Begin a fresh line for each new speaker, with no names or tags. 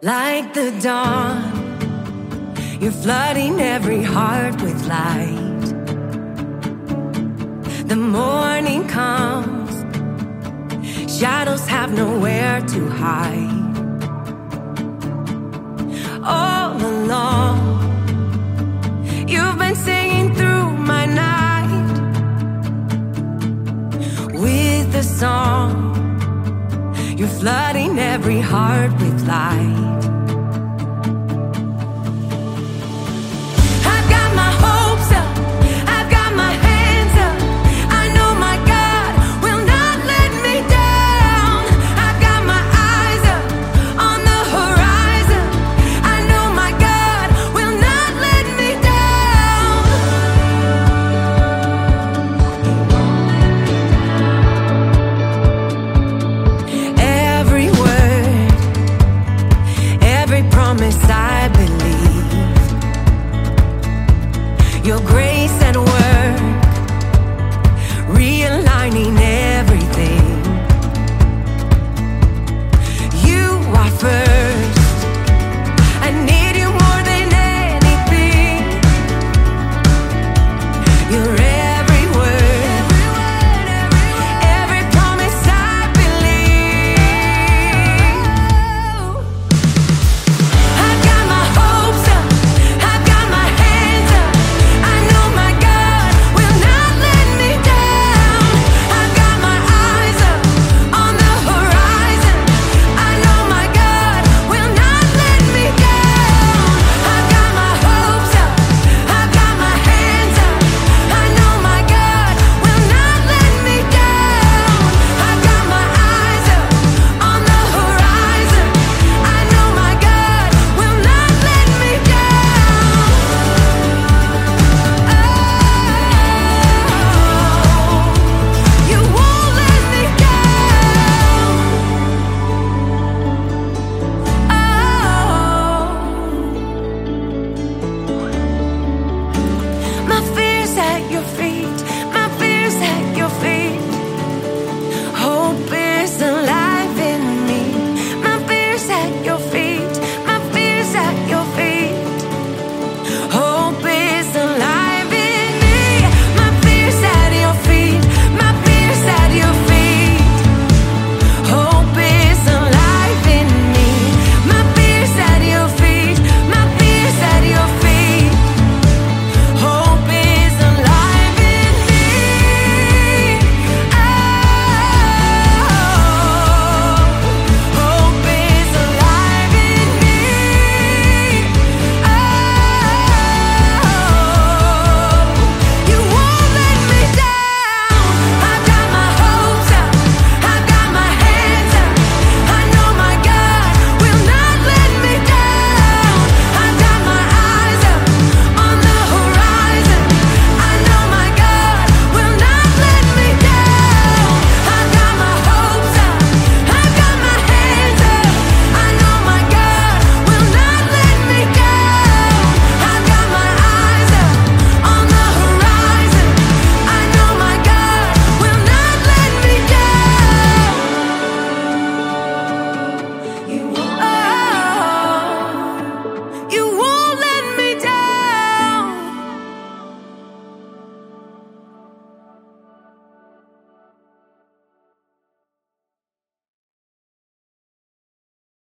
Like the dawn, you're flooding every heart with light. The morning comes, shadows have nowhere to hide. All along, you've been singing through my night with the song. You're flooding every heart with light. I believe your grace and work, realigning everything. You are first.